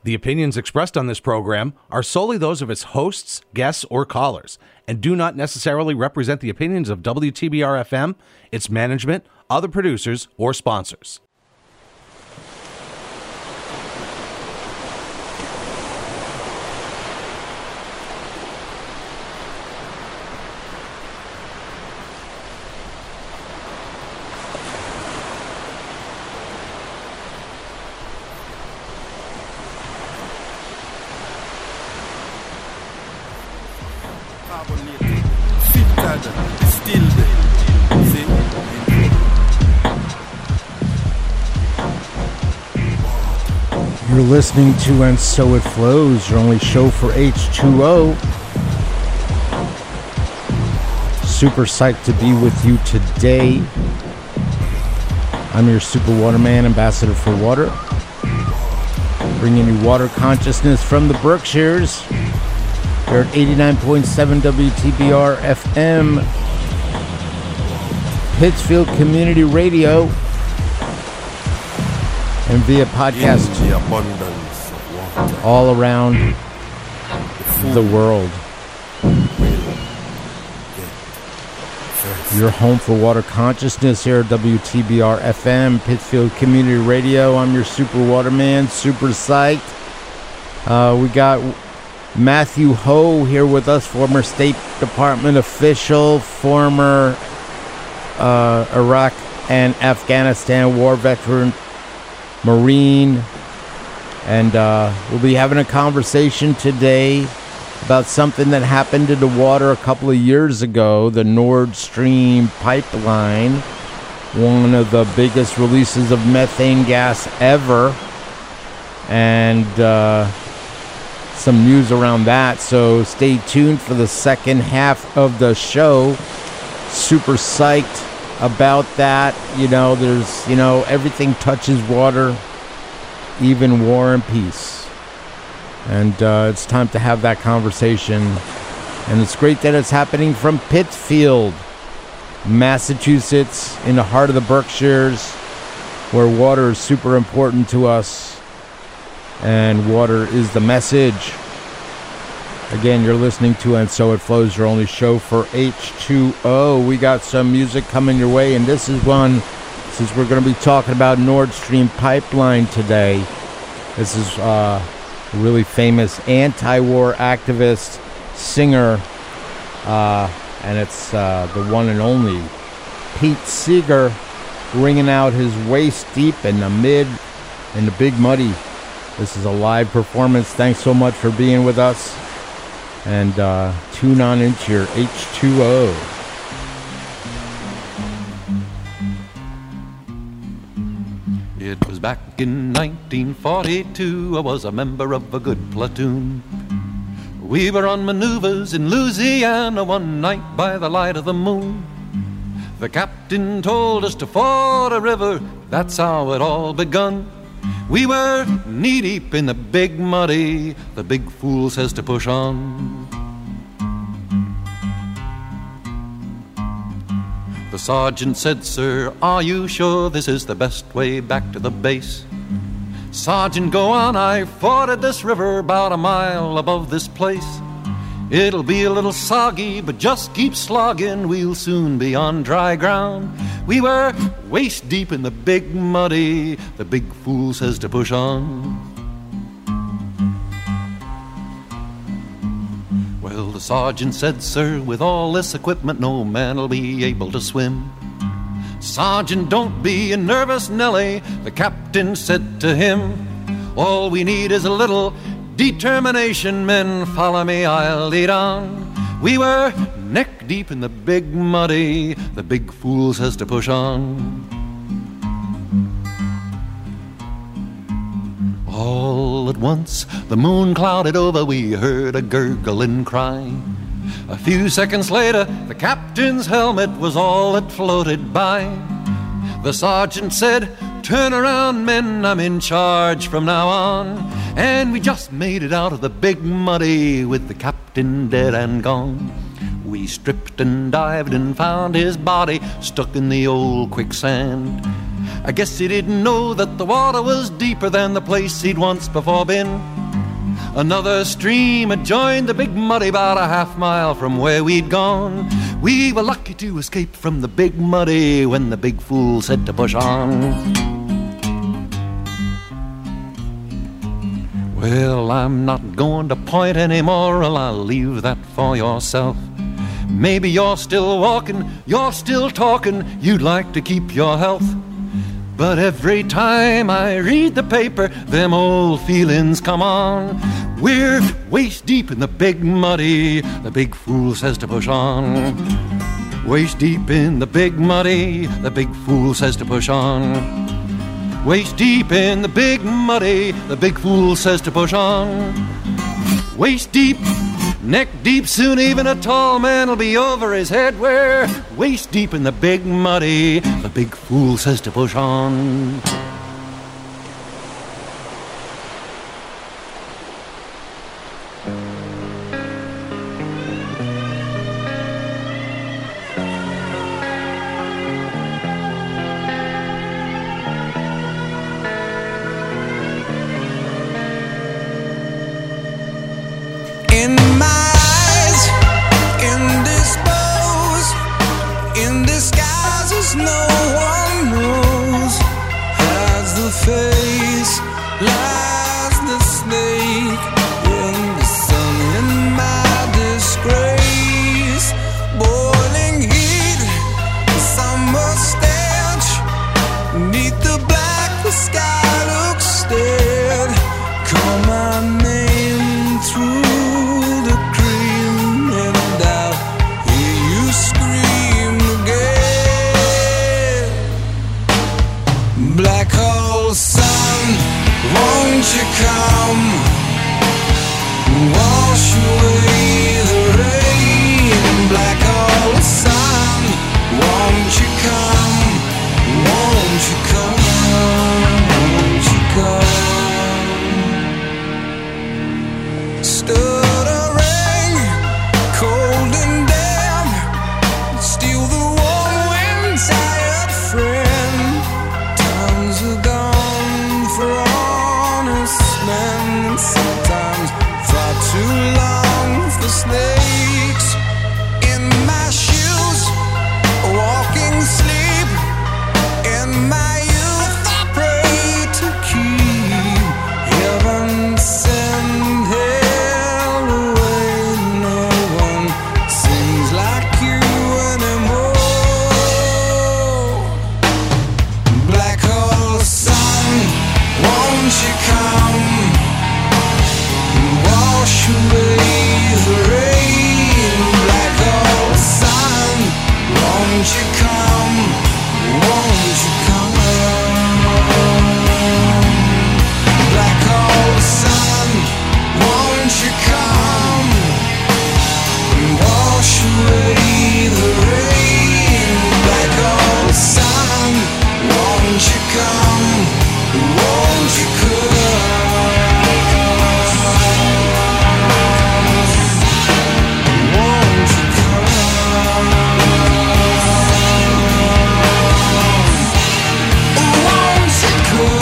The opinions expressed on this program are solely those of its hosts, guests, or callers, and do not necessarily represent the opinions of WTBR-FM, its management, other producers, or sponsors. You're listening to And So It Flows, your only show for H2O. Super psyched to be with you today. I'm your Super Waterman, ambassador for water. Bringing you water consciousness from the Berkshires. Here at 89.7 WTBR FM. Pittsfield Community Radio. And via podcast all around the world. Your home for water consciousness here at WTBR FM, Pittsfield Community Radio. I'm your Super Waterman, super psyched. We got Matthew Ho here with us, former State Department official, former Iraq and Afghanistan war veteran, Marine, and we'll be having a conversation today about something that happened in the water a couple of years ago, the Nord Stream pipeline, one of the biggest releases of methane gas ever, and some news around that, so stay tuned for the second half of the show. Super psyched about that. There's everything touches water, even war and peace, and it's time to have that conversation. And it's great that it's happening from Pittsfield, Massachusetts, in the heart of the Berkshires, where water is super important to us, and water is the message. Again, you're listening to And So It Flows, your only show for H2O. We got some music coming your way, and this is one, since we're going to be talking about Nord Stream pipeline today. This is a really famous anti-war activist, singer, and it's the one and only Pete Seeger, wringing out his waist deep in the Big Muddy. This is a live performance. Thanks so much for being with us. And tune on into your H2O. It was back in 1942. I was a member of a good platoon. We were on maneuvers in Louisiana one night by the light of the moon. The captain told us to ford a river. That's how it all begun. We were knee-deep in the Big Muddy. The big fool says to push on. The sergeant said, "Sir, are you sure this is the best way back to the base?" "Sergeant, go on, I forded this river about a mile above this place. It'll be a little soggy, but just keep slogging, we'll soon be on dry ground." We were waist deep in the Big Muddy. The big fool says to push on. Well, the sergeant said, "Sir, with all this equipment, no man'll be able to swim." "Sergeant, don't be a nervous Nelly," the captain said to him. "All we need is a little determination, men, follow me, I'll lead on." We were neck deep in the Big Muddy. The big fool says to push on. All at once, the moon clouded over, we heard a gurgling cry. A few seconds later, the captain's helmet was all that floated by. The sergeant said, "Turn around, men, I'm in charge from now on." And we just made it out of the Big Muddy with the captain dead and gone. We stripped and dived and found his body stuck in the old quicksand. I guess he didn't know that the water was deeper than the place he'd once before been. Another stream had joined the Big Muddy about a half-mile from where we'd gone. We were lucky to escape from the Big Muddy when the big fool said to push on. Well, I'm not going to point anymore, I'll leave that for yourself. Maybe you're still walking, you're still talking, you'd like to keep your health. But every time I read the paper, them old feelings come on. We're waist deep in the Big Muddy, the big fool says to push on. Waist deep in the Big Muddy, the big fool says to push on. Waist deep in the Big Muddy, the big fool says to push on. Waist deep, neck deep, soon even a tall man will be over his head. We're waist deep in the Big Muddy, the big fool says to push on. In my eyes, indisposed, in disguises no one knows. Hides the face, lies the snake in the sun. In my disgrace, boiling heat, summer stench. Neath the black, the sky looks dead. Call my name through black hole sun, won't you come? Wash away the rain. Black hole sun, won't you come? Won't you come? Won't you come? Stuttering, cold and damp, steal the warm wind, tired friend. Gone for honest men, sometimes far too long for snakes. In my shoes, walking sleep. In my youth, I pray to keep heaven send hell away. No one seems like you anymore. Black hole sun, won't you come? Wash away the rain. Black hole sun, won't you come? Won't you come? Black hole sun, won't you come? Wash away the rain. Black hole sun, won't you come? Won't you come? Won't you come? Won't you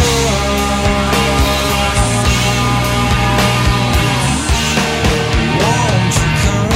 come? Won't you come?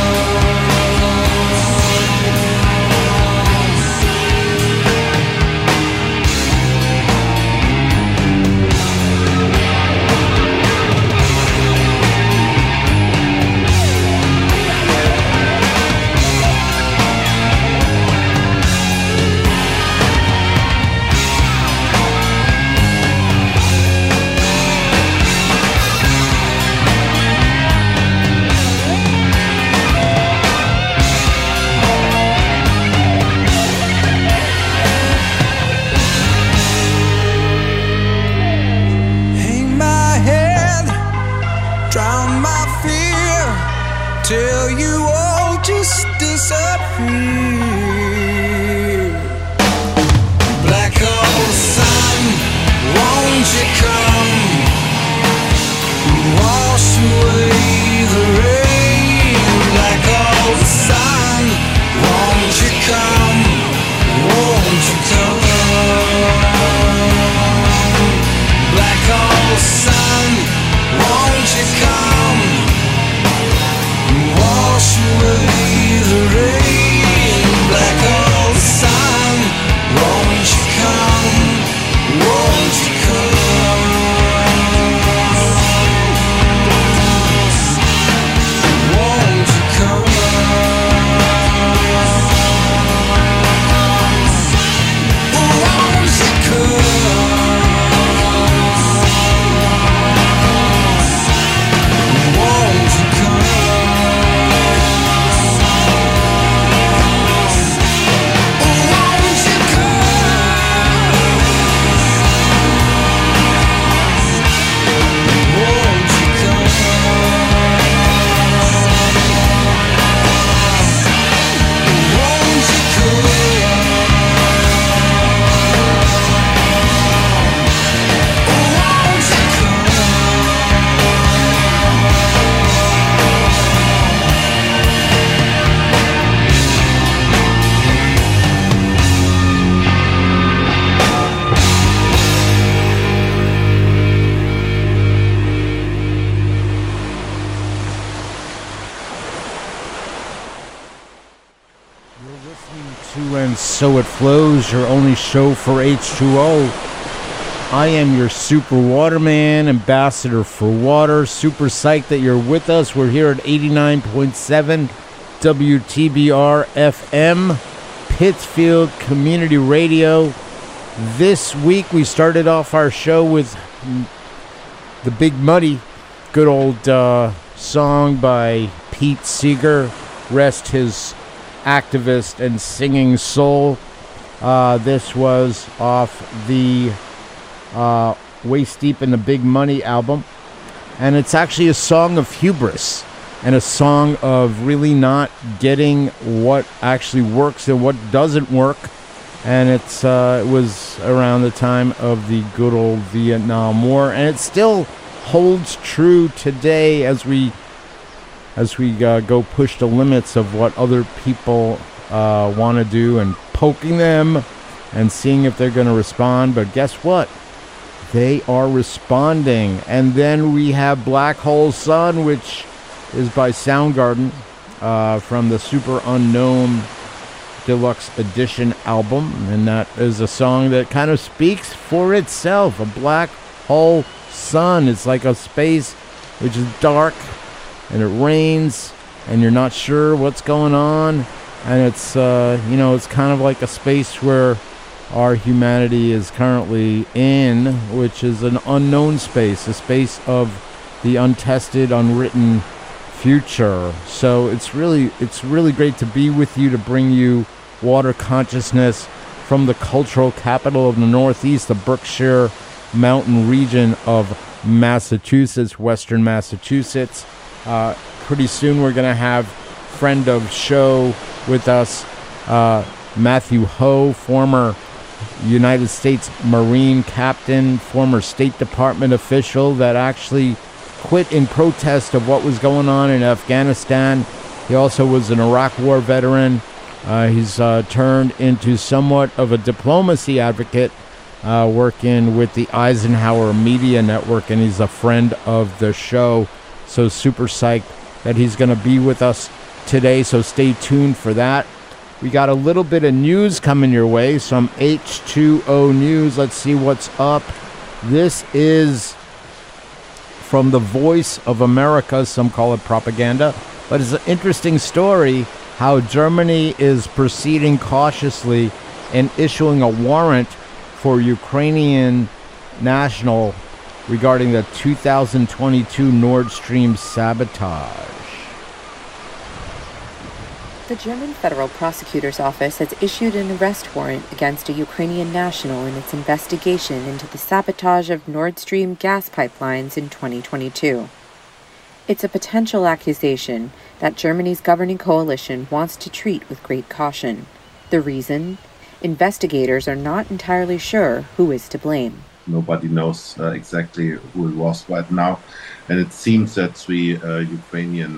Hang my head, drown my fear, till you all just disappear. Black hole sun, won't you come? Wash away the rain. Black hole sun, won't you come? Won't you come? and So It Flows, your only show for H2O. I am your Super Waterman, ambassador for water. Super psyched that you're with us. We're here at 89.7 WTBR FM, Pittsfield Community Radio. This week we started off our show with the Big Muddy, good old song by Pete Seeger, rest his activist and singing soul. This was off the Waist Deep in the Big Money album, and it's actually a song of hubris and a song of really not getting what actually works and what doesn't work. And it was around the time of the good old Vietnam War, and it still holds true today as we go push the limits of what other people want to do and poking them and seeing if they're going to respond. But guess what? They are responding. And then we have Black Hole Sun, which is by Soundgarden from the Super Unknown Deluxe Edition album. And that is a song that kind of speaks for itself. A black hole sun. It's like a space which is dark and it rains and you're not sure what's going on. And it's, it's kind of like a space where our humanity is currently in, which is an unknown space, a space of the untested, unwritten future. So it's really great to be with you, to bring you water consciousness from the cultural capital of the Northeast, the Berkshire Mountain region of Massachusetts, Western Massachusetts. Pretty soon we're going to have friend of show with us, Matthew Ho, former United States Marine captain, former State Department official that actually quit in protest of what was going on in Afghanistan. He also was an Iraq War veteran. He's turned into somewhat of a diplomacy advocate, working with the Eisenhower Media Network, and he's a friend of the show. So super psyched that he's going to be with us today, so stay tuned for that. We got a little bit of news coming your way, some H2O news. Let's see what's up. This is from the Voice of America. Some call it propaganda, but it's an interesting story how Germany is proceeding cautiously and issuing a warrant for Ukrainian national regarding the 2022 Nord Stream sabotage. The German Federal Prosecutor's Office has issued an arrest warrant against a Ukrainian national in its investigation into the sabotage of Nord Stream gas pipelines in 2022. It's a potential accusation that Germany's governing coalition wants to treat with great caution. The reason? Investigators are not entirely sure who is to blame. Nobody knows exactly who it was right now. And it seems that three Ukrainian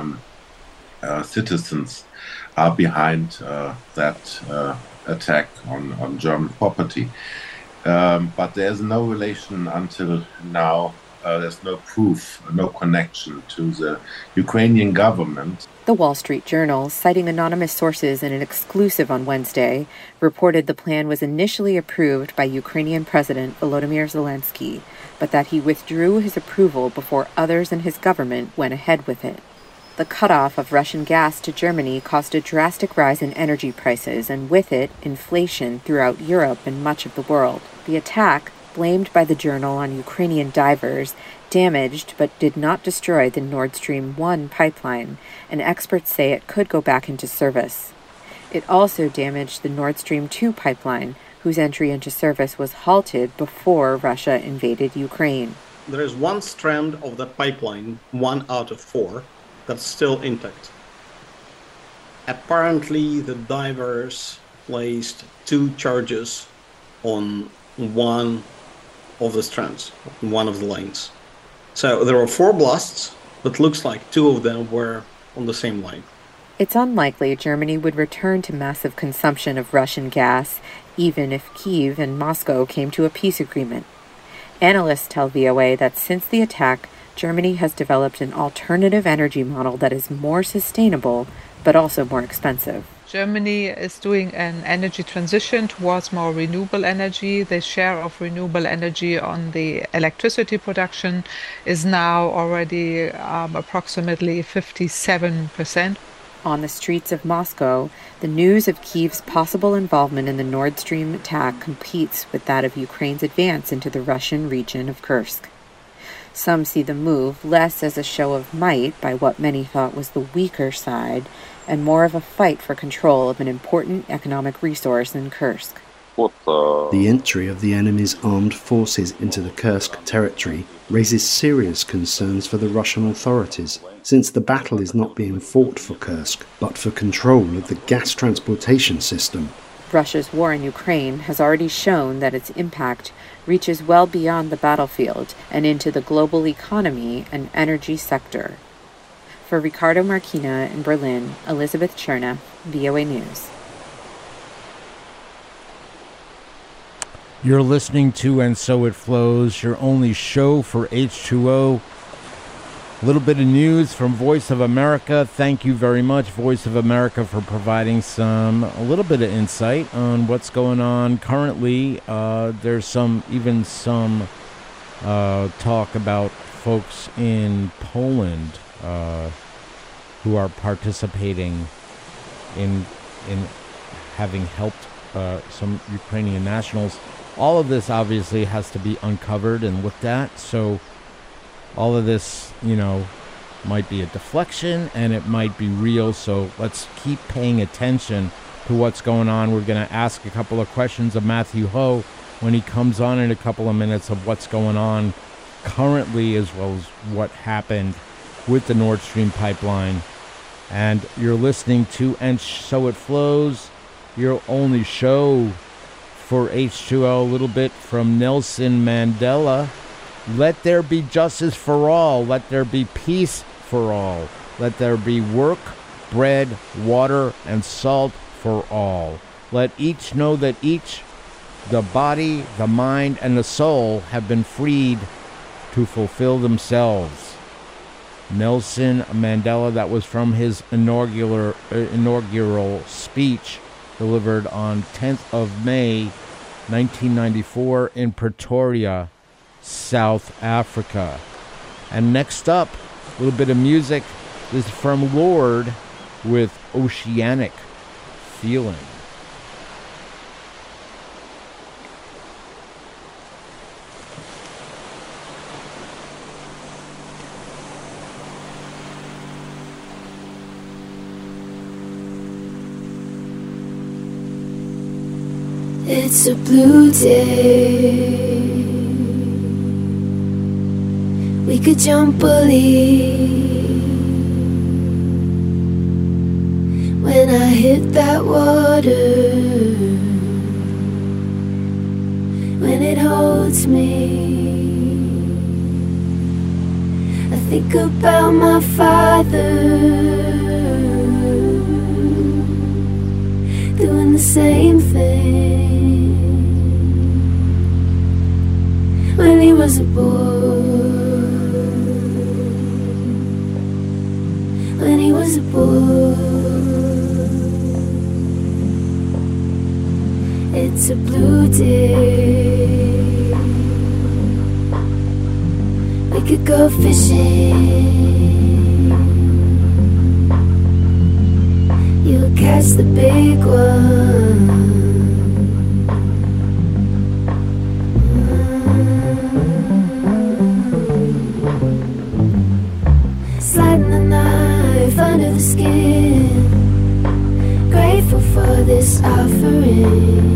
citizens are behind that attack on German property. But there's no relation until now. There's no proof, no connection to the Ukrainian government. The Wall Street Journal, citing anonymous sources in an exclusive on Wednesday, reported the plan was initially approved by Ukrainian President Volodymyr Zelensky, but that he withdrew his approval before others in his government went ahead with it. The cutoff of Russian gas to Germany caused a drastic rise in energy prices, and with it, inflation throughout Europe and much of the world. The attack, blamed by the Journal on Ukrainian divers, damaged but did not destroy the Nord Stream 1 pipeline, and experts say it could go back into service. It also damaged the Nord Stream 2 pipeline, whose entry into service was halted before Russia invaded Ukraine. There is one strand of that pipeline, 1 out of 4, that's still intact. Apparently, the divers placed 2 charges on one of the strands, one of the lanes. So there were 4 blasts, but looks like 2 of them were on the same line. It's unlikely Germany would return to massive consumption of Russian gas, even if Kyiv and Moscow came to a peace agreement. Analysts tell VOA that since the attack, Germany has developed an alternative energy model that is more sustainable, but also more expensive. Germany is doing an energy transition towards more renewable energy. The share of renewable energy on the electricity production is now already approximately 57%. On the streets of Moscow, the news of Kyiv's possible involvement in the Nord Stream attack competes with that of Ukraine's advance into the Russian region of Kursk. Some see the move less as a show of might by what many thought was the weaker side, and more of a fight for control of an important economic resource in Kursk. The entry of the enemy's armed forces into the Kursk territory raises serious concerns for the Russian authorities, since the battle is not being fought for Kursk, but for control of the gas transportation system. Russia's war in Ukraine has already shown that its impact reaches well beyond the battlefield and into the global economy and energy sector. For Ricardo Marquina in Berlin, Elizabeth Cherna, VOA News. You're listening to And So It Flows, your only show for H2O. A little bit of news from Voice of America. Thank you very much, Voice of America, for providing a little bit of insight on what's going on currently. There's some talk about folks in Poland who are participating in having helped some Ukrainian nationals. All of this obviously has to be uncovered and looked at. So all of this, might be a deflection and it might be real. So let's keep paying attention to what's going on. We're going to ask a couple of questions of Matthew Ho when he comes on in a couple of minutes of what's going on currently, as well as what happened with the Nord Stream pipeline. And you're listening to And So It Flows, your only show for H2O. A little bit from Nelson Mandela. Let there be justice for all. Let there be peace for all. Let there be work, bread, water, and salt for all. Let each know that each, the body, the mind, and the soul have been freed to fulfill themselves. Nelson Mandela, that was from his inaugural speech delivered on 10th of May, 1994 in Pretoria, South Africa. And next up, a little bit of music. This is from Lord with Oceanic Feeling. It's a blue day. We could jump a leap. When I hit that water, when it holds me, I think about my father doing the same thing when he was a boy. When he was a boy. It's a blue day. We could go fishing. You'll catch the big one. Sliding the knife under the skin. Grateful for this offering.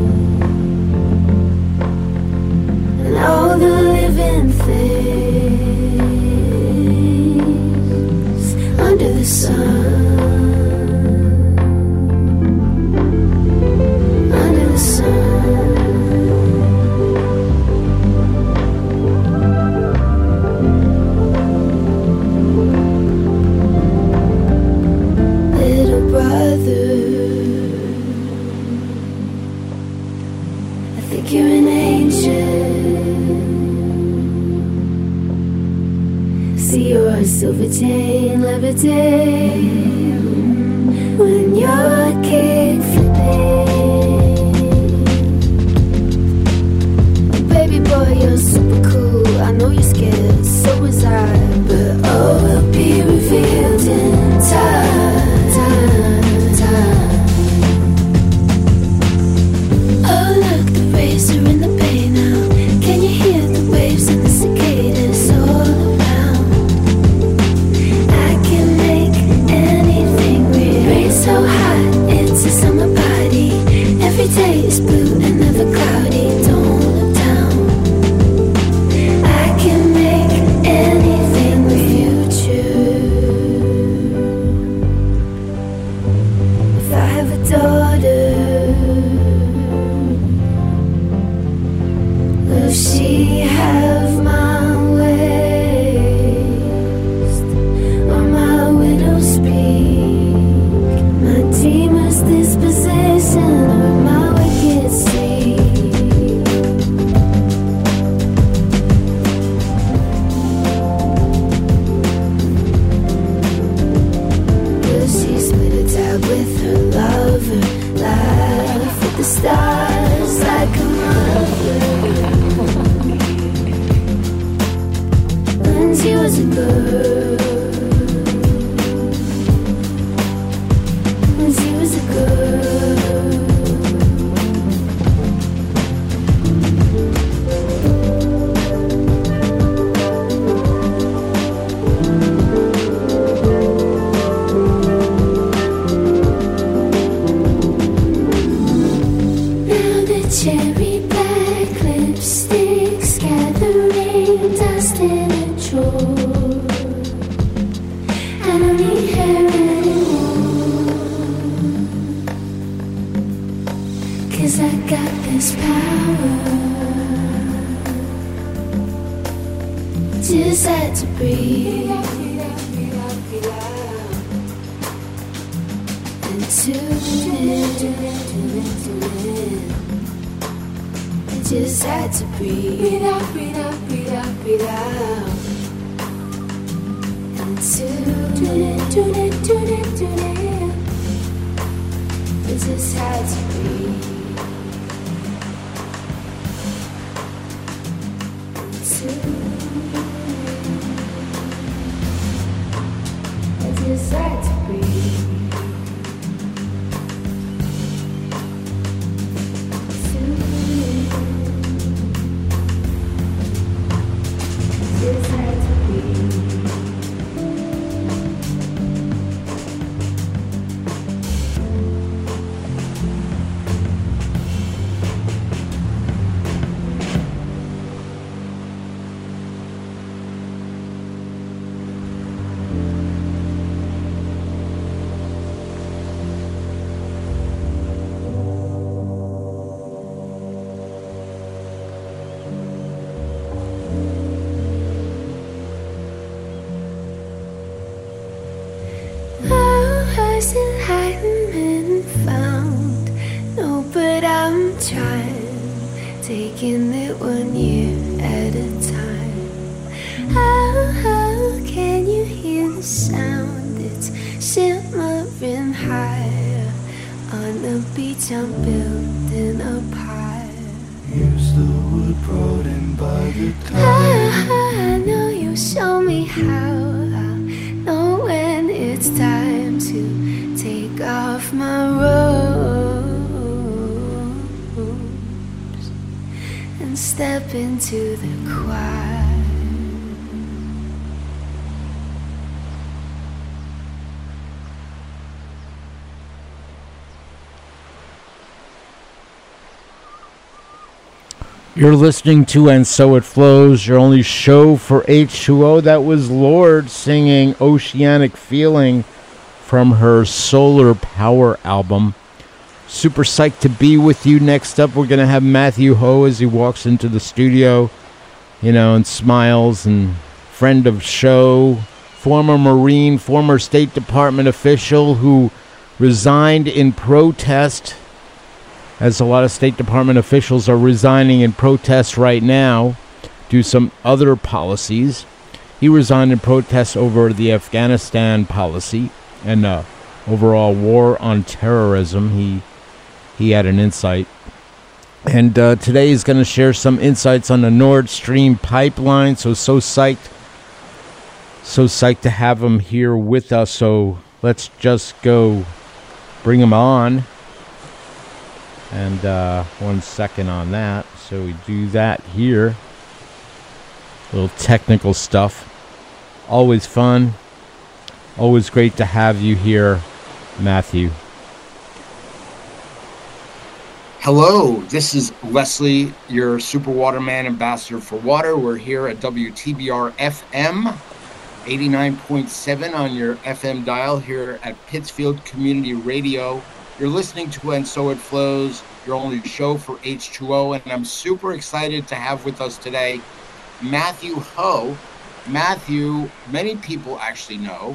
And all the living things under the sun. Under the sun. Little brother, I think you're an angel. See your silver chain levitate when you're kick flipping. Baby boy, you're super cool. I know you're scared, so was I. But all will be revealed in time. Oh look, the waves are in the bay now. Can you hear the waves and the cicadas all around? I can make anything real. Rain so hot, it's a summer party. Every day is blue and never cloudy. Don't look down. I can make anything with you true. If I have a daughter, will she have my waist or my widow's speak? My dreamer's disposition or my wicked sleep? Will she split a tab with her lover? Laugh at the stars like a mother? When she was a girl, when she was a girl. Now the cherry black lipsticks gathering dust in a drawer. I don't need her anymore, 'cause I got this power. Just had to breathe and tune in. I just had to breathe out, breathe out, breathe out, breathe out. And tune in, tune in, tune in, tune in. I just had to breathe. And tune in. I just had to breathe. Just had to breathe. Was enlightenment found? No, but I'm trying, taking it 1 year at a time. How can you hear the sound? It's shimmering higher on the beach. I'm building up high. Here's the wood brought in by the tide. I know you show me how. I know when it's time to take off my robes and step into the choir. You're listening to And So It Flows, your only show for H2O. That was Lorde singing Oceanic Feeling from her Solar Power album. Super psyched to be with you. Next up, we're going to have Matthew Ho as he walks into the studio, you know, and smiles, and friend of show, former Marine, former State Department official who resigned in protest, as a lot of State Department officials are resigning in protest right now due to some other policies. He resigned in protest over the Afghanistan policy and overall war on terrorism. He had an insight. And today he's going to share some insights on the Nord Stream pipeline. So psyched to have him here with us. So let's just go bring him on. And 1 second on that. So we do that here. A little technical stuff. Always fun. Always great to have you here, Matthew. Hello, this is Leslie, your Super Waterman ambassador for water. We're here at WTBR FM, 89.7 on your FM dial here at Pittsfield Community Radio. You're listening to And So It Flows, your only show for H2O, and I'm super excited to have with us today Matthew Hoh. Matthew, many people actually know,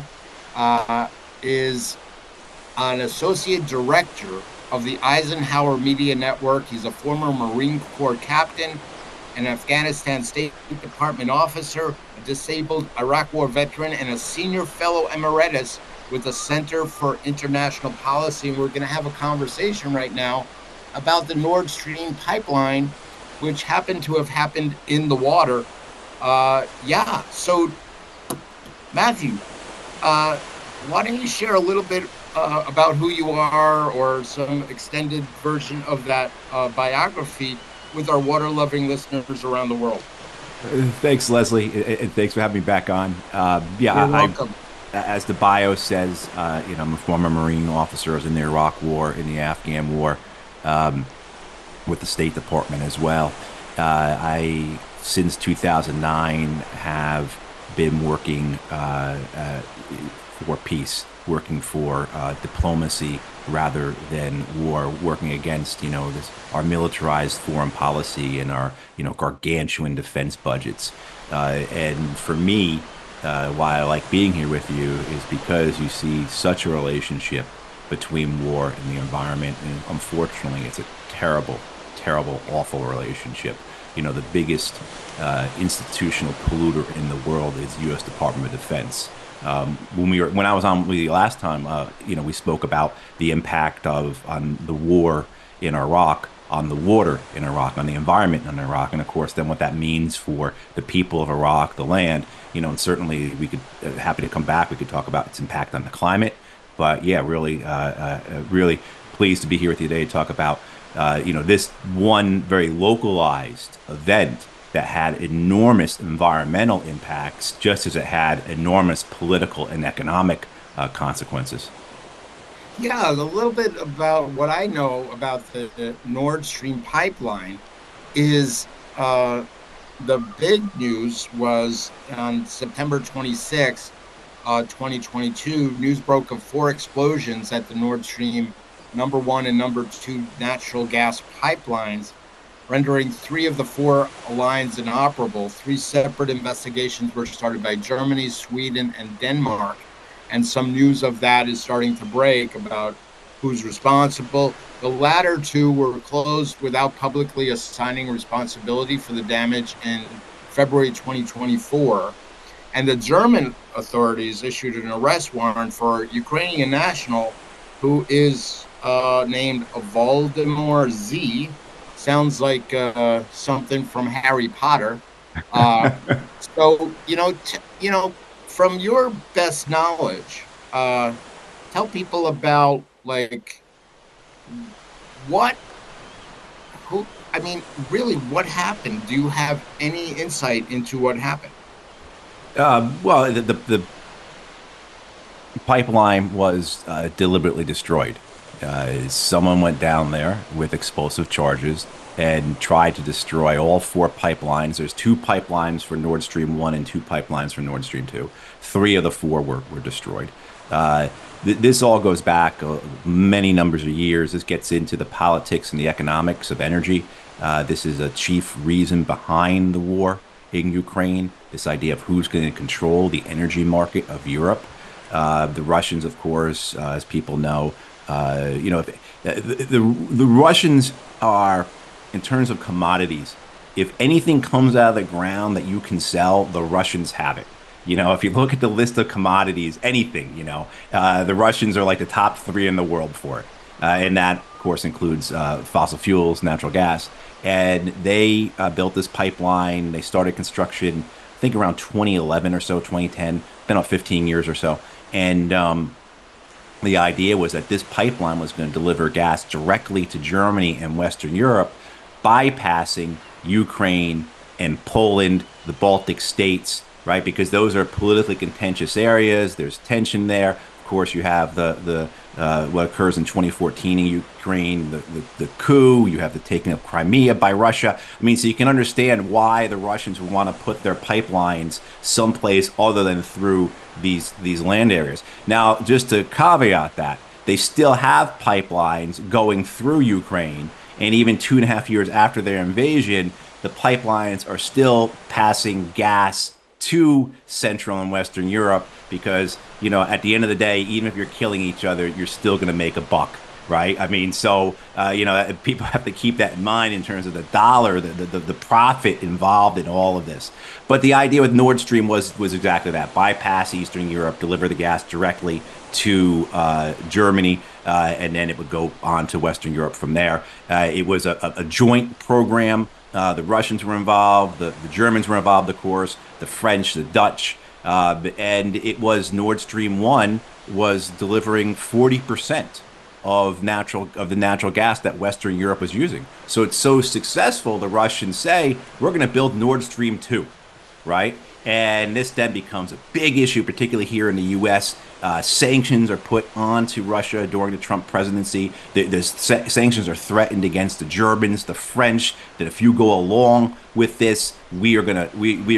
is an associate director of the Eisenhower Media Network. He's a former Marine Corps captain, an Afghanistan State Department officer, a disabled Iraq War veteran, and a senior fellow emeritus with the Center for International Policy. And we're going to have a conversation right now about the Nord Stream pipeline, which happened to have happened in the water. So Matthew, why don't you share a little bit about who you are, or some extended version of that biography with our water-loving listeners around the world? Thanks, Leslie, and thanks for having me back on. You're welcome. As the bio says, I'm a former Marine officer. I was in the Iraq War, in the Afghan War, with the State Department as well. I, since 2009, have been working for peace, working for diplomacy rather than war, working against, our militarized foreign policy and our, gargantuan defense budgets. And for me, why I like being here with you is because you see such a relationship between war and the environment. And unfortunately, it's a terrible, terrible, awful relationship. The biggest institutional polluter in the world is U.S. Department of Defense. When I was on with you last time, we spoke about the impact on the war in Iraq, on the water in Iraq, on the environment in Iraq, and of course then what that means for the people of Iraq, the land. And certainly we could happy to come back. We could talk about its impact on the climate. But yeah, really pleased to be here with you today to talk about this one very localized event that had enormous environmental impacts, just as it had enormous political and economic consequences. Yeah, a little bit about what I know about the Nord Stream pipeline is the big news was on September 26, 2022, news broke of 4 explosions at the Nord Stream number 1 and number 2 natural gas pipelines, rendering 3 of the 4 lines inoperable. 3 separate investigations were started by Germany, Sweden, and Denmark. And some news of that is starting to break about who's responsible. The latter 2 were closed without publicly assigning responsibility for the damage in February 2024. And the German authorities issued an arrest warrant for a Ukrainian national who is named Voldemort Z. Sounds like something from Harry Potter. So, from your best knowledge, tell people about what happened? Do you have any insight into what happened? Well, the pipeline was deliberately destroyed. Someone went down there with explosive charges and tried to destroy all 4 pipelines. There's 2 pipelines for Nord Stream 1 and 2 pipelines for Nord Stream 2. 3 of the 4 were destroyed. This all goes back many numbers of years. This gets into the politics and the economics of energy. This is a chief reason behind the war in Ukraine, this idea of who's going to control the energy market of Europe. The Russians, of course, as people know, the Russians are, in terms of commodities, if anything comes out of the ground that you can sell, the Russians have it. If you look at the list of commodities, anything, the Russians are like the top 3 in the world for it. And that, of course, includes fossil fuels, natural gas. And they built this pipeline. They started construction, I think, around 2011 or so, 2010. Been about 15 years or so. And the idea was that this pipeline was going to deliver gas directly to Germany and Western Europe, bypassing Ukraine and Poland, the Baltic states, right? Because those are politically contentious areas. There's tension there. Of course, you have the what occurs in 2014 in Ukraine, the coup. You have the taking of Crimea by Russia. I mean, so you can understand why the Russians would want to put their pipelines someplace other than through these land areas. Now, just to caveat that, they still have pipelines going through Ukraine, and even 2.5 years after their invasion, the pipelines are still passing gas to Central and Western Europe because, at the end of the day, even if you're killing each other, you're still going to make a buck, right? I mean, so, people have to keep that in mind in terms of the dollar, the profit involved in all of this. But the idea with Nord Stream was exactly that. Bypass Eastern Europe, deliver the gas directly to Germany, and then it would go on to Western Europe from there. It was a joint program. The Russians were involved, the Germans were involved, of course, the French, the Dutch, and it was Nord Stream 1 was delivering 40% of the natural gas that Western Europe was using. So it's so successful, the Russians say, we're going to build Nord Stream 2, right? And this then becomes a big issue, particularly here in the U.S. Sanctions are put onto Russia during the Trump presidency. The sanctions are threatened against the Germans, the French. That if you go along with this, we are gonna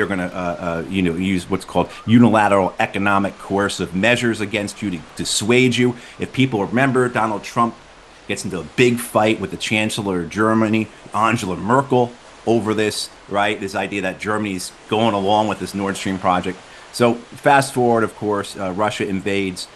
use what's called unilateral economic coercive measures against you to dissuade you. If people remember, Donald Trump gets into a big fight with the Chancellor of Germany, Angela Merkel, over this, right? This idea that Germany's going along with this Nord Stream project. So fast forward, of course, Russia invades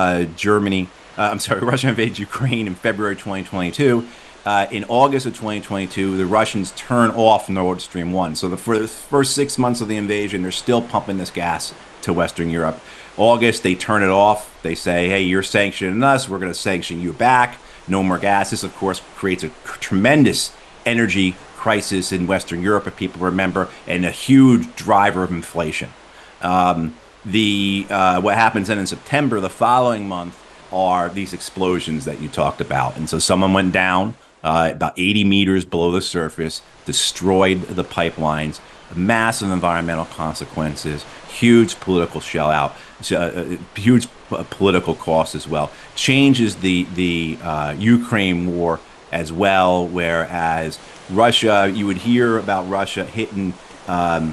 Russia invades Ukraine in February 2022. In August of 2022, the Russians turn off Nord Stream 1. So for the first 6 months of the invasion, they're still pumping this gas to Western Europe. August, they turn it off. They say, hey, you're sanctioning us. We're going to sanction you back. No more gas. This, of course, creates a tremendous energy crisis in Western Europe, if people remember, and a huge driver of inflation. What happens then in September, the following month, are these explosions that you talked about. And so someone went down about 80 meters below the surface, destroyed the pipelines, massive environmental consequences, huge political shell out, huge political costs as well. Changes the Ukraine war as well, whereas Russia, you would hear about Russia hitting their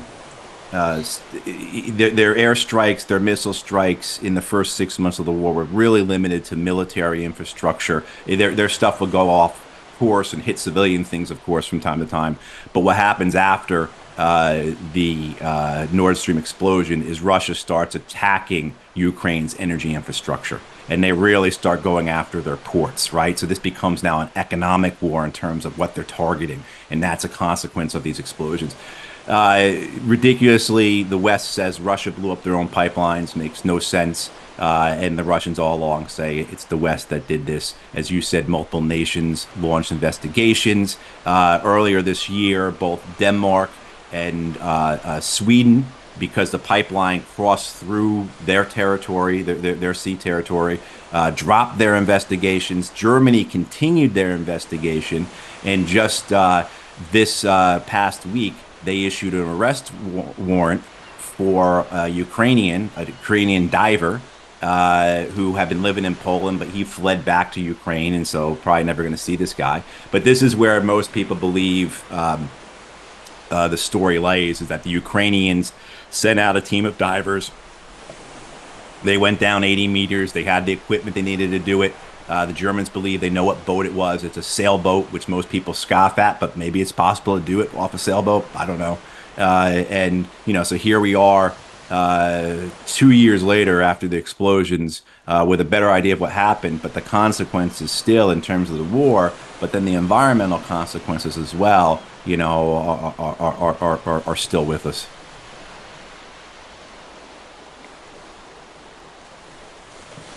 airstrikes, their missile strikes in the first 6 months of the war were really limited to military infrastructure. Their stuff would go off course and hit civilian things, of course, from time to time. But what happens after the Nord Stream explosion is Russia starts attacking Ukraine's energy infrastructure. And they really start going after their ports, right? So this becomes now an economic war in terms of what they're targeting. And that's a consequence of these explosions. Ridiculously, the West says Russia blew up their own pipelines, makes no sense. And the Russians all along say it's the West that did this. As you said, multiple nations launched investigations. Earlier this year, both Denmark and Sweden, because the pipeline crossed through their territory, their sea territory, dropped their investigations. Germany continued their investigation. And just this past week, they issued an arrest warrant for a Ukrainian diver who had been living in Poland, but he fled back to Ukraine, and so probably never going to see this guy. But this is where most people believe the story lays, is that the Ukrainians sent out a team of divers. They went down 80 meters. They had the equipment they needed to do it. The Germans believe they know what boat it was. It's a sailboat, which most people scoff at, but maybe it's possible to do it off a sailboat. I don't know. So here we are 2 years later after the explosions with a better idea of what happened, but the consequences still in terms of the war, but then the environmental consequences as well, are still with us.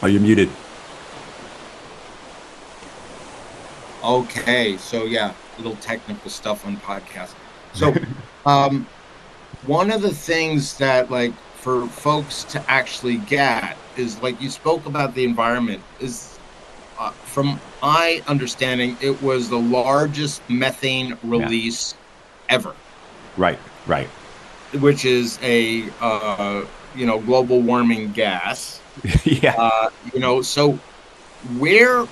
Are you muted? Okay, so yeah, little technical stuff on podcast. So, one of the things that, like, for folks to actually get is, like, you spoke about the environment, is from my understanding, it was the largest methane release ever. Right. Which is a global warming gas. Yeah. So where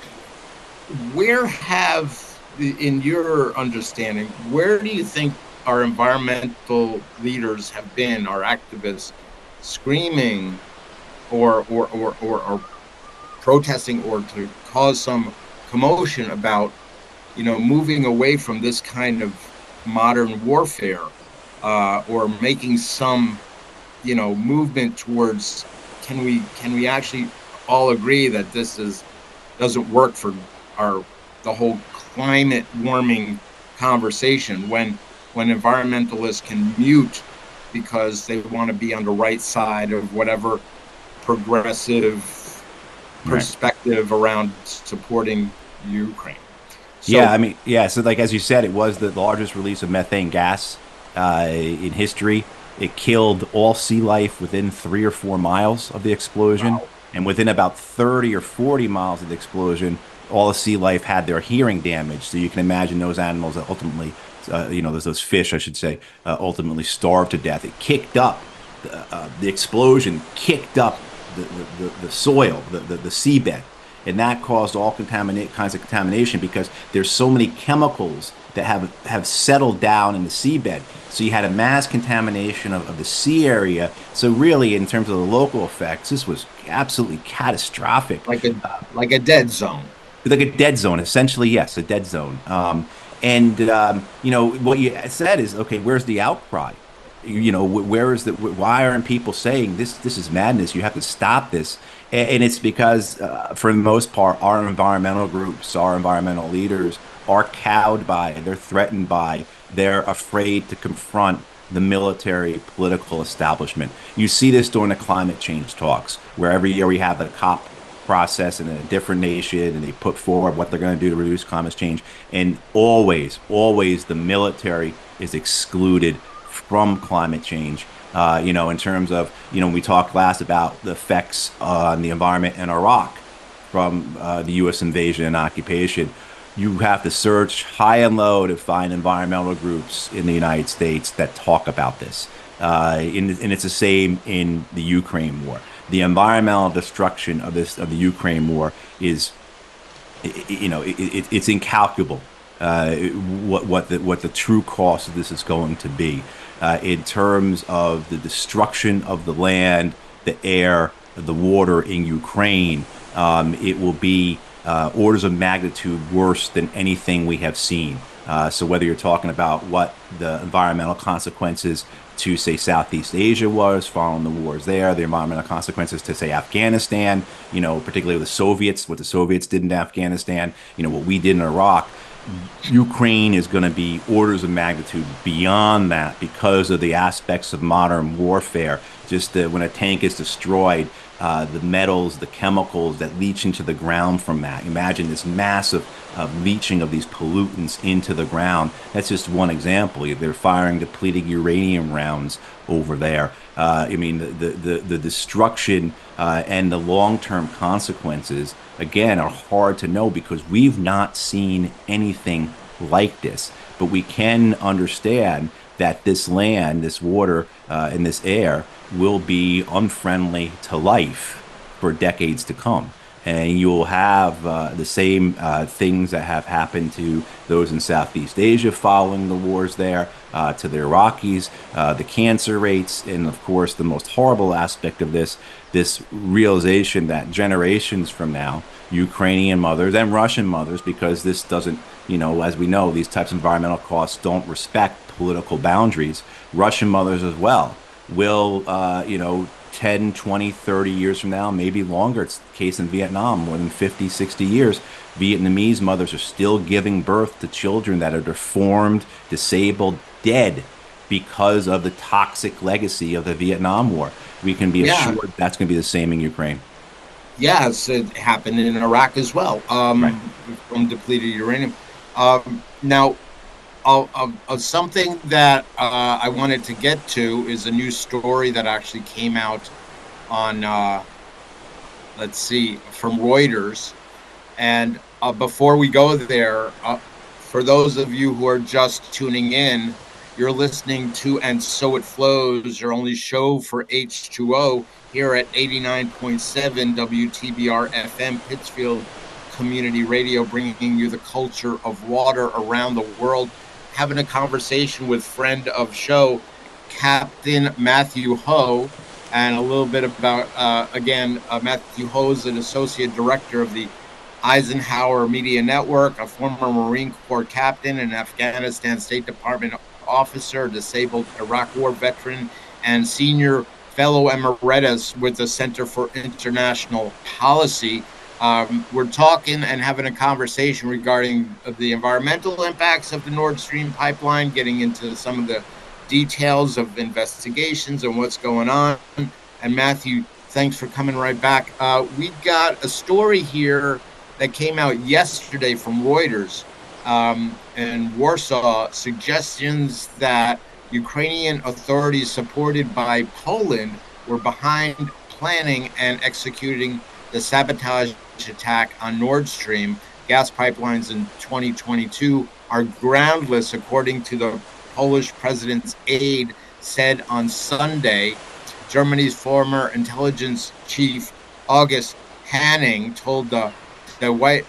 have, in your understanding, where do you think our environmental leaders have been, our activists, screaming or protesting or to cause some commotion about, moving away from this kind of modern warfare, or making some, movement towards, can we actually all agree that this doesn't work for the whole climate warming conversation, when environmentalists can mute because they want to be on the right side of whatever progressive perspective around supporting Ukraine. So like, as you said, it was the largest release of methane gas in history. It killed all sea life within 3 or 4 miles of the explosion. Wow. And within about 30 or 40 miles of the explosion, all the sea life had their hearing damage. So you can imagine those animals that ultimately, those fish, I should say, ultimately starved to death. It kicked up, the explosion kicked up the soil, the seabed. And that caused all kinds of contamination, because there's so many chemicals that have settled down in the seabed. So you had a mass contamination of the sea area. So really, in terms of the local effects, this was absolutely catastrophic. Like a dead zone. Like a dead zone, essentially, yes, a dead zone. What you said is, okay, where's the outcry? Why aren't people saying this is madness, you have to stop this? And it's because, for the most part, our environmental groups, our environmental leaders are cowed by, they're threatened by, they're afraid to confront the military political establishment. You see this during the climate change talks, where every year we have the COP process in a different nation, and they put forward what they're going to do to reduce climate change. And always the military is excluded from climate change. In terms of, we talked last about the effects on the environment in Iraq from the U.S. invasion and occupation. You have to search high and low to find environmental groups in the United States that talk about this. And it's the same in the Ukraine war. The environmental destruction of the Ukraine war is, it's incalculable. What the true cost of this is going to be, in terms of the destruction of the land, the air, the water in Ukraine. It will be orders of magnitude worse than anything we have seen. So whether you're talking about what the environmental consequences to, say, Southeast Asia was following the wars there, the environmental consequences to, say, Afghanistan, particularly the Soviets, what the Soviets did in Afghanistan, what we did in Iraq. Ukraine is going to be orders of magnitude beyond that, because of the aspects of modern warfare. Just when a tank is destroyed, the metals, the chemicals that leach into the ground from that. Imagine this massive leaching of these pollutants into the ground. That's just one example. They're firing depleted uranium rounds over there. The destruction and the long-term consequences, again, are hard to know, because we've not seen anything like this. But we can understand that this land, this water, and this air will be unfriendly to life for decades to come. And you will have the same things that have happened to those in Southeast Asia following the wars there, to the Iraqis, the cancer rates, and of course the most horrible aspect of this realization that generations from now, Ukrainian mothers and Russian mothers, because this doesn't, as we know, these types of environmental costs don't respect political boundaries, Russian mothers as well will, 10, 20, 30 years from now, maybe longer. It's the case in Vietnam, more than 50, 60 years. Vietnamese mothers are still giving birth to children that are deformed, disabled, dead because of the toxic legacy of the Vietnam War. We can be assured that's going to be the same in Ukraine. yes, it happened in Iraq as well, from depleted uranium. Now, something that I wanted to get to is a new story that actually came out on, from Reuters. And before we go there, for those of you who are just tuning in, you're listening to And So It Flows, your only show for H2O here at 89.7 WTBR FM, Pittsfield Community Radio, bringing you the culture of water around the world. Having a conversation with friend of show, Captain Matthew Ho, and a little bit about, Matthew Ho is an associate director of the Eisenhower Media Network, a former Marine Corps captain, an Afghanistan State Department officer, disabled Iraq War veteran, and senior fellow emeritus with the Center for International Policy. We're talking and having a conversation regarding the environmental impacts of the Nord Stream pipeline, getting into some of the details of investigations and what's going on. And Matthew, thanks for coming right back. We've got a story here that came out yesterday from Reuters in Warsaw, suggestions that Ukrainian authorities supported by Poland were behind planning and executing the sabotage attack on Nord Stream gas pipelines in 2022 are groundless, according to the Polish president's aide said on Sunday. Germany's former intelligence chief, August Hanning, told the White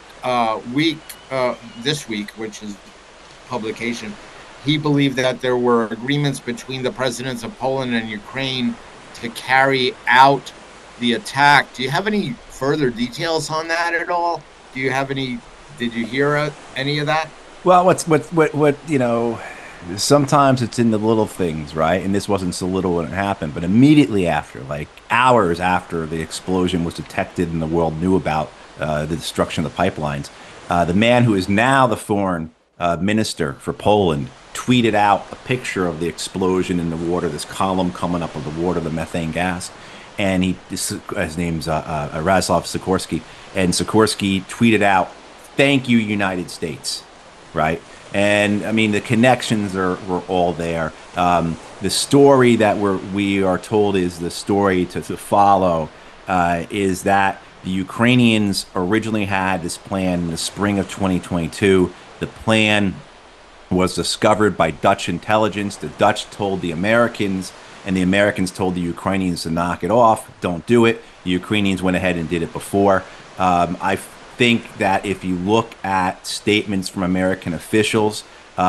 this week, which is publication, he believed that there were agreements between the presidents of Poland and Ukraine to carry out the attack. Do you have any further details on that at all? Do you have any? Did you hear any of that? Well, what sometimes it's in the little things, right? And this wasn't so little when it happened, but immediately after, like hours after the explosion was detected and the world knew about the destruction of the pipelines, the man who is now the foreign minister for Poland tweeted out a picture of the explosion in the water, this column coming up of the water, the methane gas. And his name's Radoslaw Sikorski. And Sikorski tweeted out, "Thank you, United States," right? And I mean, the connections were all there. The story that we are told is the story to follow is that the Ukrainians originally had this plan in the spring of 2022. The plan was discovered by Dutch intelligence. The Dutch told the Americans, and the Americans told the Ukrainians to knock it off. Don't do it. The Ukrainians went ahead and did it before. I think that if you look at statements from American officials,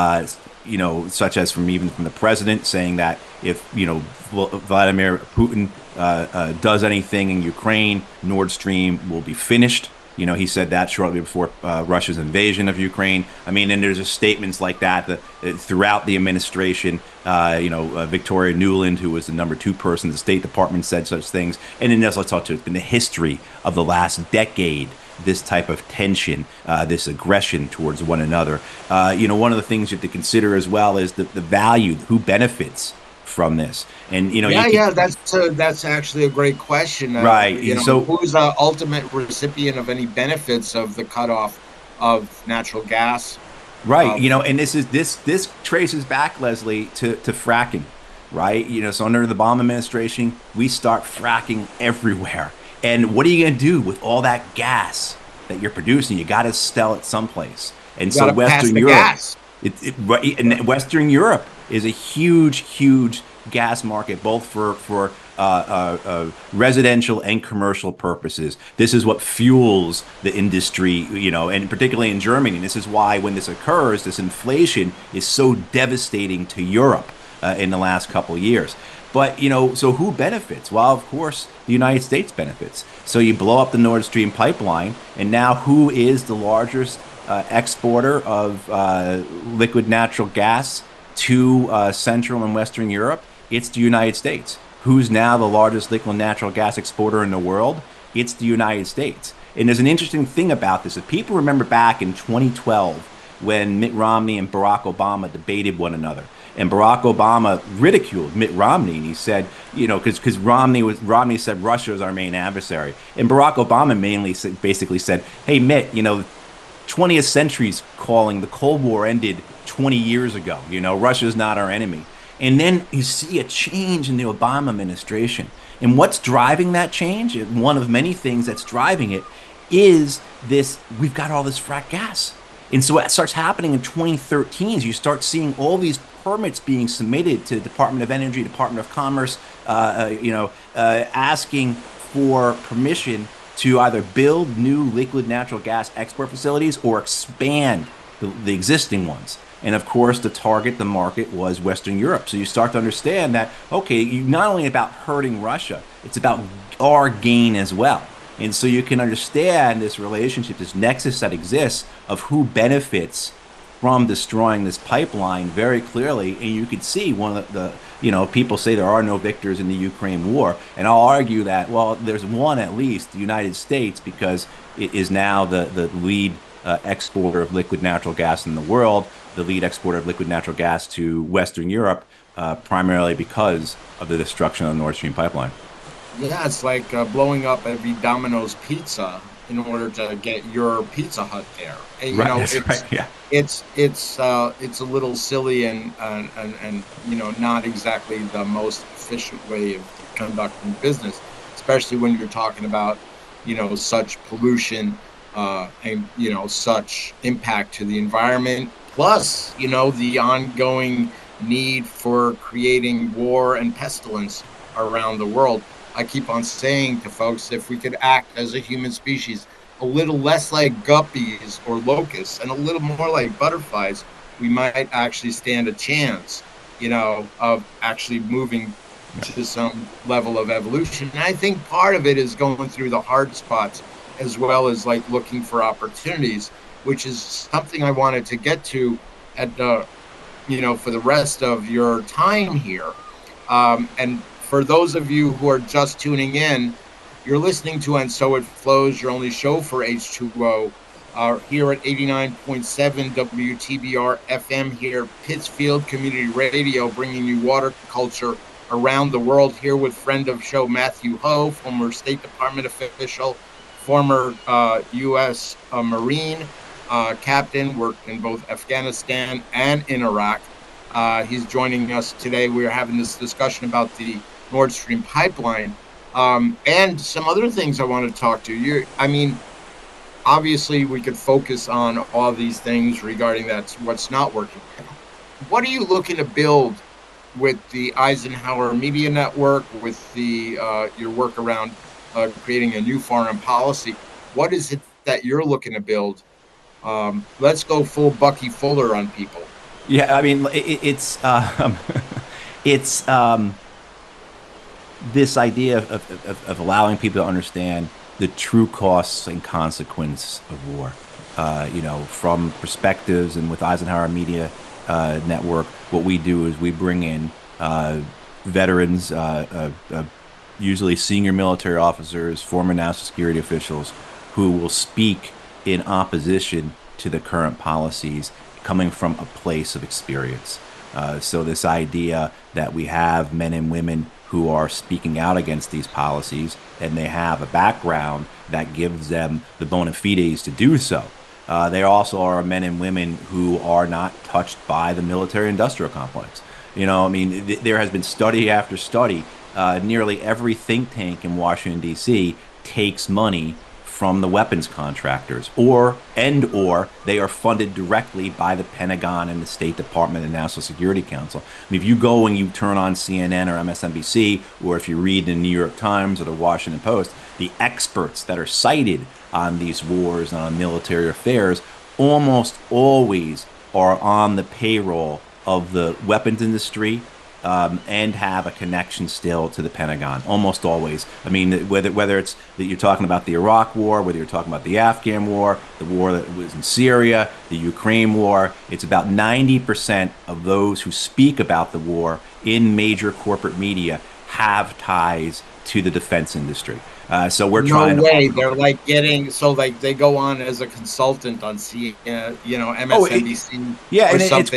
such as from the president saying that if, Vladimir Putin does anything in Ukraine, Nord Stream will be finished. He said that shortly before Russia's invasion of Ukraine. I mean, and there's just statements like that throughout the administration. Victoria Nuland, who was the number 2 person in the State Department, said such things. And then, as I talked to, in the history of the last decade, this type of tension, this aggression towards one another. One of the things you have to consider as well is the value, who benefits from this. And that's actually a great question, right? So who's the ultimate recipient of any benefits of the cutoff of natural gas, right? And this traces back, Leslie, to fracking, right? So under the Obama administration, we start fracking everywhere. And what are you going to do with all that gas that you're producing? You got to sell it someplace. And so Western Europe, and Western Europe is a huge gas market, both for residential and commercial purposes. This is what fuels the industry, and particularly in Germany. And this is why when this occurs, this inflation is so devastating to Europe in the last couple of years. But, so who benefits? Well, of course, the United States benefits. So you blow up the Nord Stream pipeline, and now who is the largest exporter of liquid natural gas to Central and Western Europe? It's the United States. Who's now the largest liquid natural gas exporter in the world? It's the United States. And there's an interesting thing about this. If people remember back in 2012, when Mitt Romney and Barack Obama debated one another, And Barack Obama ridiculed Mitt Romney, and he said, because Romney said Russia is our main adversary, and Barack Obama basically said, hey Mitt, 20th century's calling, the Cold War ended 20 years ago. Russia's not our enemy. And then you see a change in the Obama administration. And what's driving that change? One of many things that's driving it is we've got all this frack gas. And so what starts happening in 2013 is you start seeing all these permits being submitted to the Department of Energy, Department of Commerce, asking for permission to either build new liquid natural gas export facilities or expand the existing ones. And of course, the market was Western Europe. So you start to understand that, okay, not only about hurting Russia, it's about our gain as well. And so you can understand this relationship, this nexus that exists of who benefits from destroying this pipeline very clearly. And you could see one of the people say there are no victors in the Ukraine war. And I'll argue that, well, there's one at least, the United States, because it is now the lead exporter of liquid natural gas in the world, the lead exporter of liquid natural gas to Western Europe, primarily because of the destruction of the Nord Stream pipeline. Yeah, it's like blowing up every Domino's pizza in order to get your Pizza Hut there. And, it's a little silly and not exactly the most efficient way of conducting business, especially when you're talking about such pollution and such impact to the environment. Plus, the ongoing need for creating war and pestilence around the world. I keep on saying to folks, if we could act as a human species a little less like guppies or locusts and a little more like butterflies, we might actually stand a chance, of actually moving to some level of evolution. And I think part of it is going through the hard spots as well as like looking for opportunities, which is something I wanted to get to at for the rest of your time here. And for those of you who are just tuning in, you're listening to And So It Flows, your only show for H2O, here at 89.7 WTBR FM here, Pittsfield Community Radio, bringing you water culture around the world, here with friend of show Matthew Ho, former State Department official, former U.S. Marine captain, worked in both Afghanistan and in Iraq. He's joining us today. We're having this discussion about the Nord Stream pipeline and some other things I want to talk to. Obviously we could focus on all these things regarding what's not working. What are you looking to build with the Eisenhower Media Network, with the your work around creating a new foreign policy? What is it that you're looking to build? Let's go full Bucky Fuller on people. Yeah, it's this idea of allowing people to understand the true costs and consequences of war. From perspectives, and with Eisenhower Media Network, what we do is we bring in veterans, usually senior military officers, former national security officials, who will speak in opposition to the current policies, coming from a place of experience. So this idea that we have men and women who are speaking out against these policies, and they have a background that gives them the bona fides to do so. They also are men and women who are not touched by the military-industrial complex. There has been study after study. Nearly every think tank in Washington, D.C. takes money from the weapons contractors, or they are funded directly by the Pentagon and the State Department and National Security Council. If you go and you turn on CNN or MSNBC, or if you read the New York Times or the Washington Post, the experts that are cited on these wars and on military affairs almost always are on the payroll of the weapons industry, and have a connection still to the Pentagon, almost always. Whether it's that you're talking about the Iraq War, whether you're talking about the Afghan War, the war that was in Syria, the Ukraine War, it's about 90% of those who speak about the war in major corporate media have ties to the defense industry. So we're trying to... No way. They're like they go on as a consultant on MSNBC or something.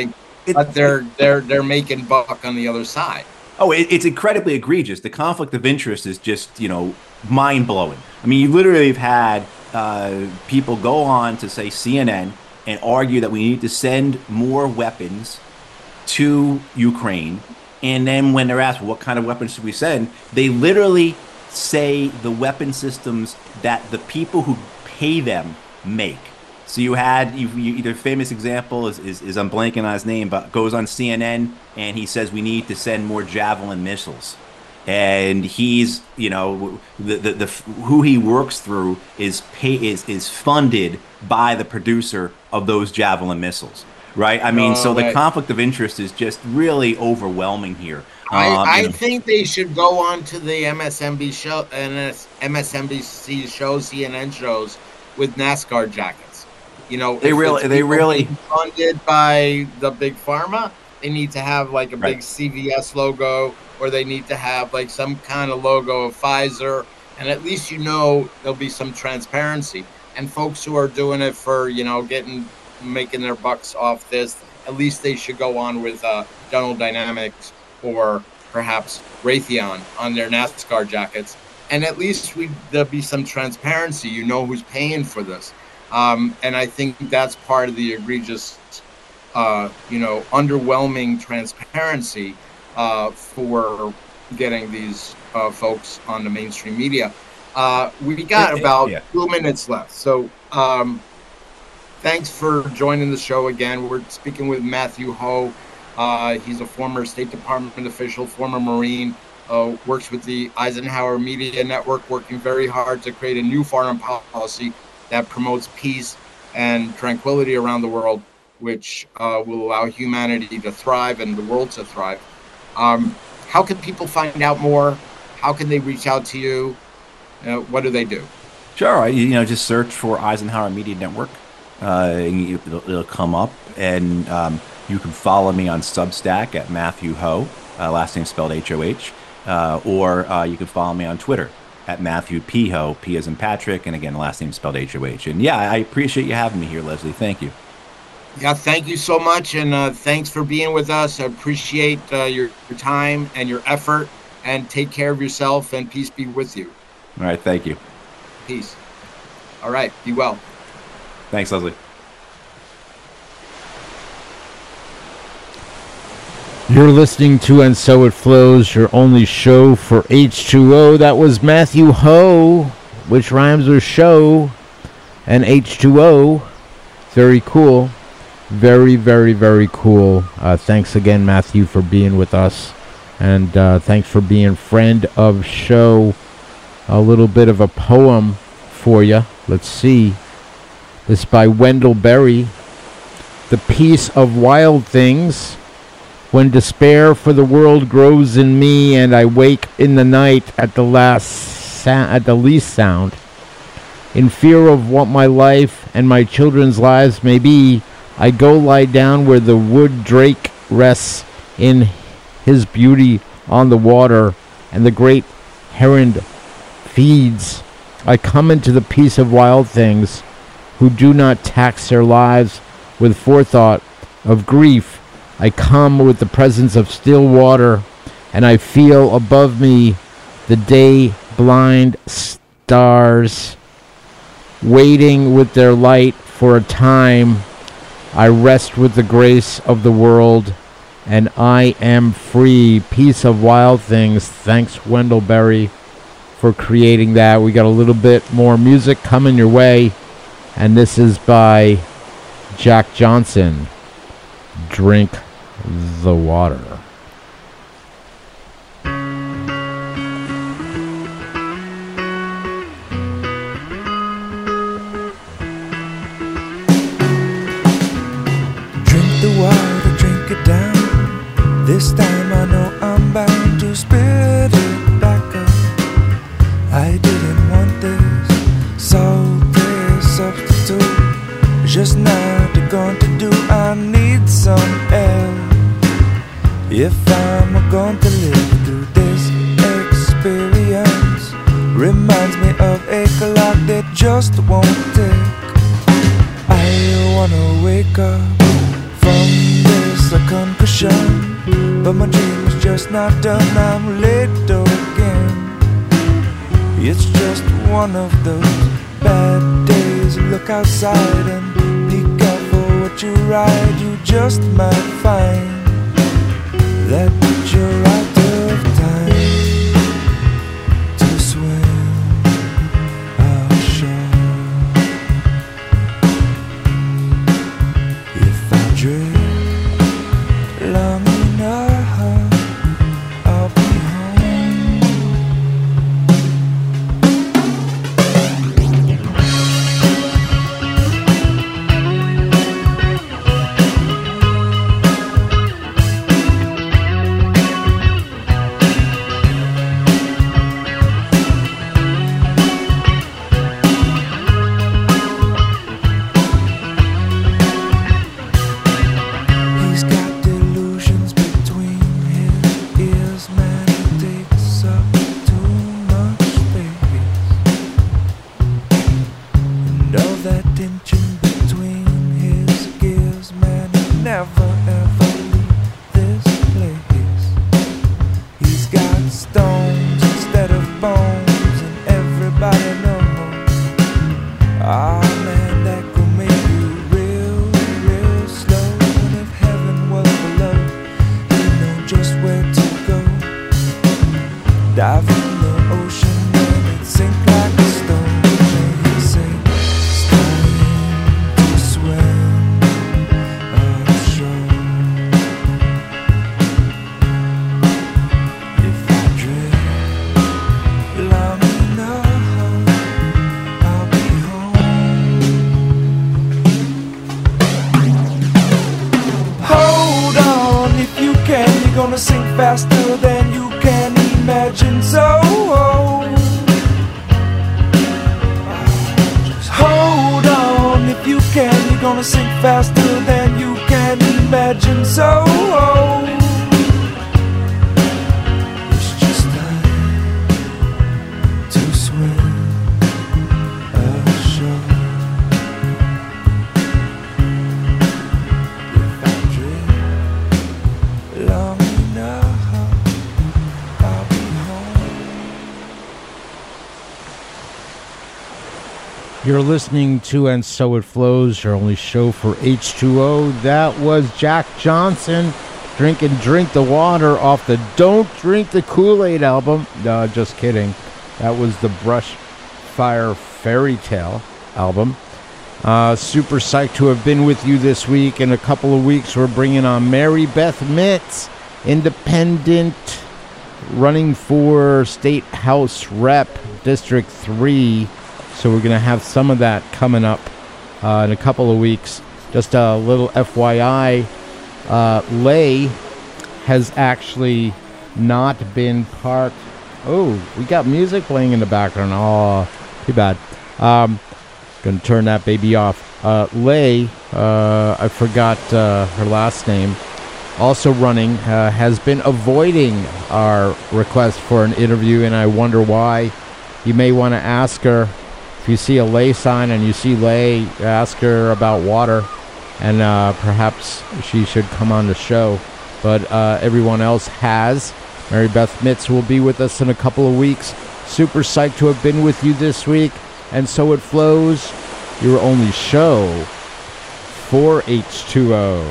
but they're making buck on the other side. Oh, it's incredibly egregious. The conflict of interest is just, mind-blowing. I mean, you literally have had people go on to, say, CNN and argue that we need to send more weapons to Ukraine. And then when they're asked, what kind of weapons should we send, they literally say the weapon systems that the people who pay them make. So you had the famous example is I'm blanking on his name, but goes on CNN and he says we need to send more Javelin missiles, and he's the who he works through is funded by the producer of those Javelin missiles, right? I mean, so the conflict of interest is just really overwhelming here. I think they should go on to the MSNBC show and MSNBC shows, CNN shows with NASCAR jackets. They really funded by the big pharma. They need to have like a big CVS logo, or they need to have like some kind of logo of Pfizer, and at least there'll be some transparency. And folks who are doing it for making their bucks off this, at least they should go on with General Dynamics or perhaps Raytheon on their NASCAR jackets, and at least there'll be some transparency. Who's paying for this. And I think that's part of the egregious, underwhelming transparency for getting these folks on the mainstream media. We got about 2 minutes left. So thanks for joining the show again. We're speaking with Matthew Hoh. He's a former State Department official, former Marine, works with the Eisenhower Media Network, working very hard to create a new foreign policy that promotes peace and tranquility around the world, which will allow humanity to thrive and the world to thrive. How can people find out more? How can they reach out to you? What do they do? Sure, just search for Eisenhower Media Network. It'll come up, and you can follow me on Substack at Matthew Hoh, last name spelled H-O-H, or you can follow me on Twitter at Matthew P. Hoh, P as in Patrick, and again, last name spelled H-O-H. And yeah, I appreciate you having me here, Leslie. Thank you. Yeah, thank you so much, and thanks for being with us. I appreciate your time and your effort, and take care of yourself, and peace be with you. All right, thank you. Peace. All right, be well. Thanks, Leslie. You're listening to And So It Flows, your only show for H2O. That was Matthew Hoh, which rhymes with show and H2O. Very cool. Very, very, very cool. Thanks again, Matthew, for being with us. And thanks for being friend of show. A little bit of a poem for you. Let's see. This by Wendell Berry. The Peace of Wild Things. When despair for the world grows in me, and I wake in the night at the least sound, in fear of what my life and my children's lives may be, I go lie down where the wood drake rests in his beauty on the water, and the great heron feeds. I come into the peace of wild things, who do not tax their lives with forethought of grief. I come with the presence of still water, and I feel above me the day-blind stars waiting with their light for a time. I rest with the grace of the world, and I am free. Peace of Wild Things. Thanks, Wendell Berry, for creating that. We got a little bit more music coming your way, and this is by Jack Johnson. Drink the water. Drink the water, drink it down. This time I know I'm bound to spit it back up. I didn't want this salty substitute. Just not going to do. I need some air. If I'm going to live through this experience, reminds me of a clock that just won't tick. I wanna wake up from this a concussion, but my dream is just not done. I'm late again. It's just one of those bad days. Look outside and be careful what you ride. You just might find that you're out of time to swim ashore. If I drift long enough, I'll be dive in the ocean and it sink like a stone. And you say it's time to swim ashore. If I drift long enough, I'll be home. Hold on, if you can, you're gonna sink faster than you can imagine. So just hold on, if you can, you're gonna sink faster than you can imagine. So it's just time to swim ashore. If I drift long enough, I'll be home. You're listening to And So It Flows, your only show for H2O. That was Jack Johnson, Drink the Water, off the Don't Drink the Kool-Aid album. No, just kidding. That was the Brushfire Fairy Tale album. Super psyched to have been with you this week. In a couple of weeks, we're bringing on Mary Beth Mitz, independent, running for State House Rep, District 3. So we're going to have some of that coming up in a couple of weeks. Just a little FYI, Lay has actually not been part... Oh, we got music playing in the background. Oh, too bad. Going to turn that baby off. Lay, I forgot her last name, also running, has been avoiding our request for an interview, and I wonder why. You may want to ask her. If you see a Lay sign and you see Lay, ask her about water, and perhaps she should come on the show. But everyone else has. Mary Beth Mitz will be with us in a couple of weeks. Super psyched to have been with you this week. And So It Flows, your only show for H2O.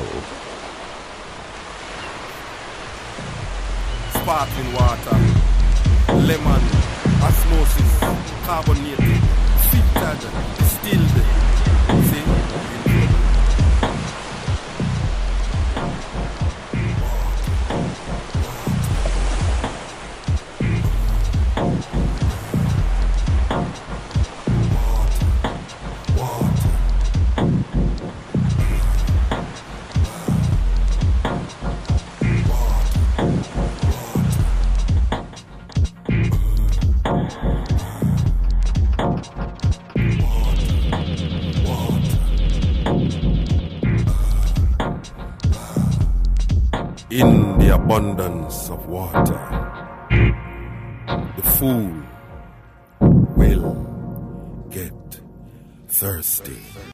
Sparkling water, lemon, osmosis, carbonated, filtered, distilled. See? In the abundance of water, the fool will get thirsty.